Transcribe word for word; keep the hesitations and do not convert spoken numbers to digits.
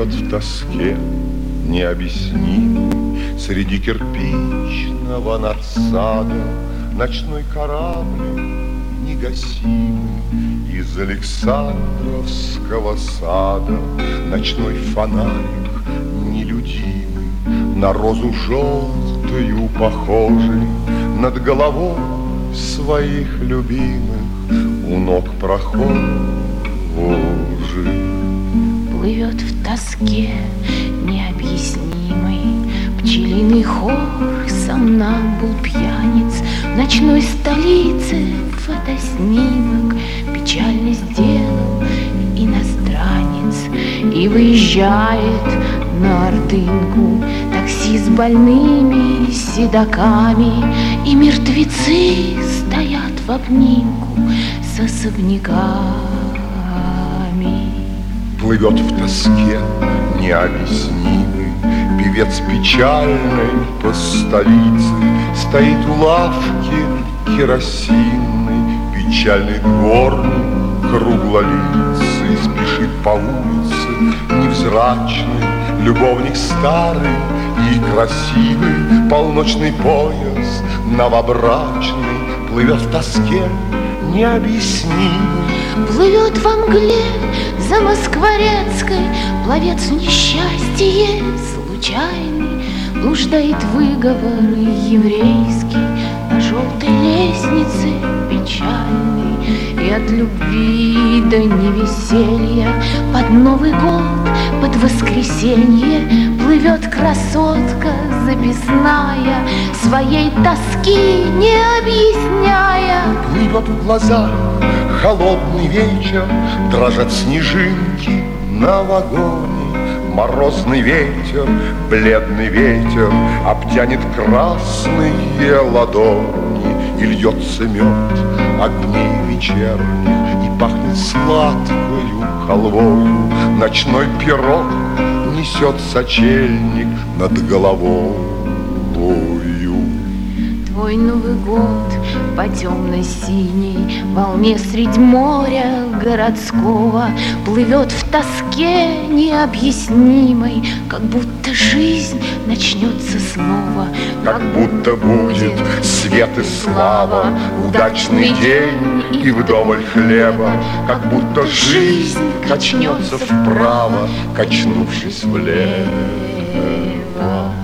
Плывет в тоске необъяснимый среди кирпичного надсада ночной корабль негасимый из Александровского сада. Ночной фонарик нелюдимый, на розу желтую похожий, над головой своих любимых у ног прохожих. Плывет в тоске необъяснимый пчелиный хор сомнамбул пьяниц. В ночной столице фотоснимок печально сделал иностранец. И выезжает на Ордынку такси с больными седоками, и мертвецы стоят в обнимку с особняками. Плывет в тоске необъяснимый певец печальный по столице, стоит у лавки керосинной печальный дворник круглолицый, спешит по улице невзрачный любовник старый и красивый. Полночный поезд новобрачный плывет в тоске необъяснимый. Плывет во мгле за Москворецкой пловец в несчастье случайный, блуждает выговор еврейский на желтой лестнице печальной. И от любви до невеселья под Новый год, под воскресенье плывет красотка записная, своей тоски не объясняя. Плывет в глазах холодный вечер, дрожат снежинки на вагоне. Морозный ветер, бледный ветер обтянет красные ладони, и льется мед огней вечерних, и пахнет сладкою халвою. Ночной пирог несет сочельник над головою. Твой Новый год по темно-синей волне средь моря городского плывет в тоске необъяснимой, как будто жизнь начнется снова, как будто будет свет и слава, удачный день и вдоволь хлеба, как будто жизнь качнется вправо, качнувшись влево.